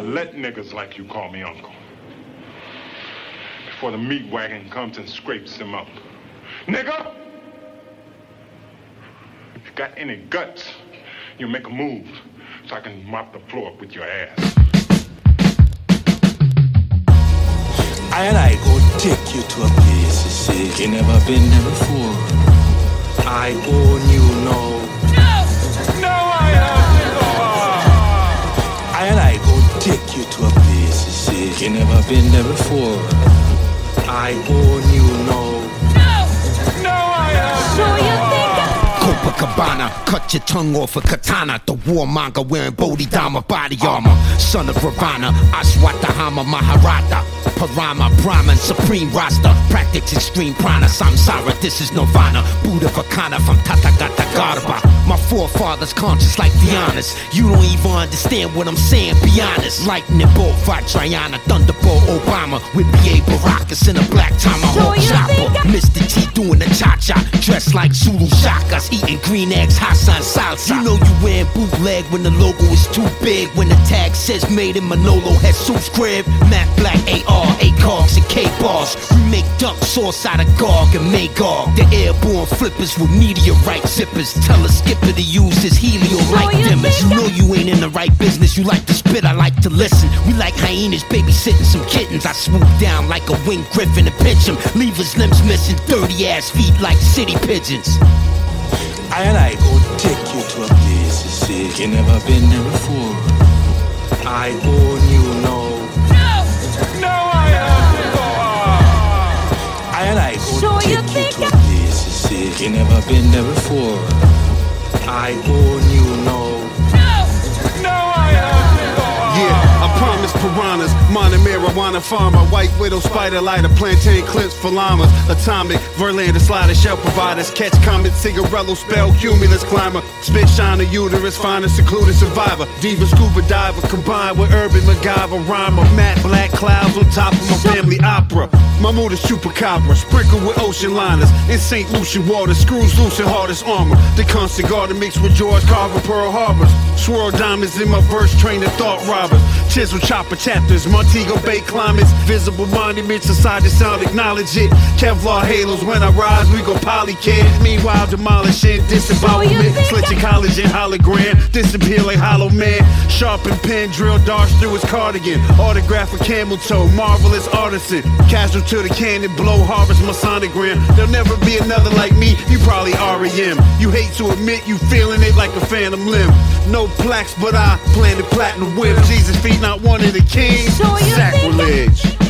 let niggas like you call me uncle. Before the meat wagon comes and scrapes him up. Nigga! If you got any guts, you make a move so I can mop the floor up with your ass. I go take you to a place you say you never been there before. I own you know. No, I haven't. I go take you to a place you say you never been there before. I own you know. No, I haven't. So you think Copacabana, cut your tongue off a katana. The warmonger wearing Bodhidharma body armor. Son of Ravana, Ashwatthama Maharata. Parama, Brahman, Supreme Rasta. Practice extreme prana, samsara, this is Nirvana. Buddha Vakana from Tathagata Garbha. My forefathers conscious like Dhyanis. You don't even understand what I'm saying, be honest. Lightning bolt, Vajrayana, Thunderbolt, Obama. With B.A. Baracus in a black tomahawk chopper. Mr. T doing the cha-cha. Dressed like Zulu shakas, eating green eggs, Hassan salsa. You know you wearing bootleg when the logo is too big. When the tag says made in Manolo, Jesus crib. Matt Black, AR, ACOGs and K-bars. We make duck sauce out of Gog and Magog. The airborne flippers with meteorite zippers. Tell a skipper to use his helio light dimmers. You know you ain't in the right business. You like to spit, I like to listen. We like hyenas babysitting some kittens. I swoop down like a winged griffin and pinch him. Leave his limbs missing, dirty ass feet like city pigeons. I go take you to a place you say you never been there before. I own you know. No, I haven't. I go So you take you think to a place you say you never been there before. I own you know. No, I haven't. Yeah, I promise piranhas, minor marijuana farmer, white widow, spider lighter, plantain clips for llamas, atomic, Verlander slider, shell providers, catch comet, cigarello, spell, cumulus climber, spit shiner, uterus, find a secluded survivor, diva, scuba diver, combined with urban MacGyver, rhymer, matte black clouds on top of my family opera. My mood is chupacabra, sprinkled with ocean liners, in St. Lucian water, screws loose and hardest armor. The constant garden mixed with George Carver, Pearl Harbors. Swirl diamonds in my verse, train of thought robbers. Chisel chopper chapters, Montego Bay climates, visible monuments inside the sound, acknowledge it. Kevlar halos, when I rise, we go polycad. Meanwhile, demolishing, disembowelment, slit your collagen hologram, disappear like hollow man. Sharpen pen, drill darts through his cardigan. Autograph a camel toe, marvelous artisan. Casual to the cannon, blow, harvest my sonogram. There'll never be another like me, you probably R.E.M. You hate to admit you feeling it like a phantom limb. No plaques, but I planted platinum whip. Jesus feet, not one of the kings. So you think Sacrilege.